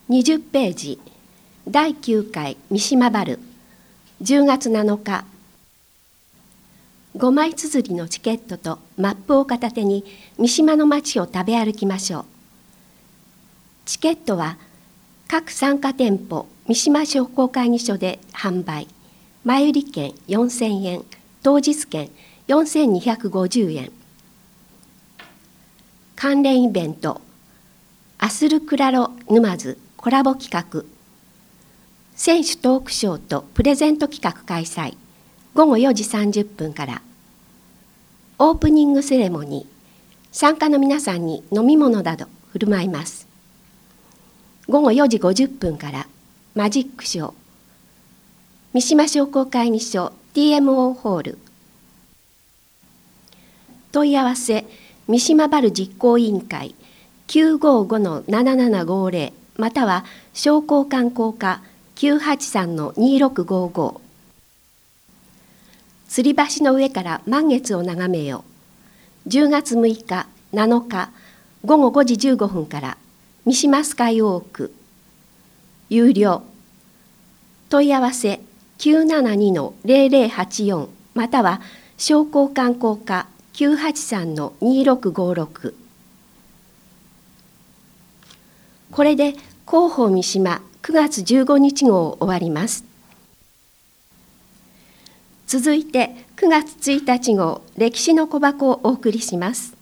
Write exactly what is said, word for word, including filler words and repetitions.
にじゅっページだいきゅうかい三島バルじゅうがつなのか。ごまい綴りのチケットとマップを片手に三島の街を食べ歩きましょう。チケットは各参加店舗三島商工会議所で販売。前売り券よんせんえん、当日券よんせんにひゃくごじゅうえん。関連イベントアスルクラロ沼津コラボ企画、選手トークショーとプレゼント企画開催、ごごよじさんじゅっぷんから。オープニングセレモニー、参加の皆さんに飲み物など振る舞います。ごごよじごじゅっぷんからマジックショー、三島商工会議所 ティーエムオー ホール。問い合わせ三島バル実行委員会 きゅうごごのななななごぜろ または商工観光課 きゅうはちさんのにろくごご。吊り橋の上から満月を眺めよう。じゅうがつむいか、なのか、ごごごじじゅうごふんから三島スカイウォーク。有料。問い合わせ きゅうななにのぜろぜろはちよん または商工観光課 きゅうはちさんのにろくごろく。これで広報三島くがつじゅうごにち号を終わります。続いてくがつついたち号歴史の小箱をお送りします。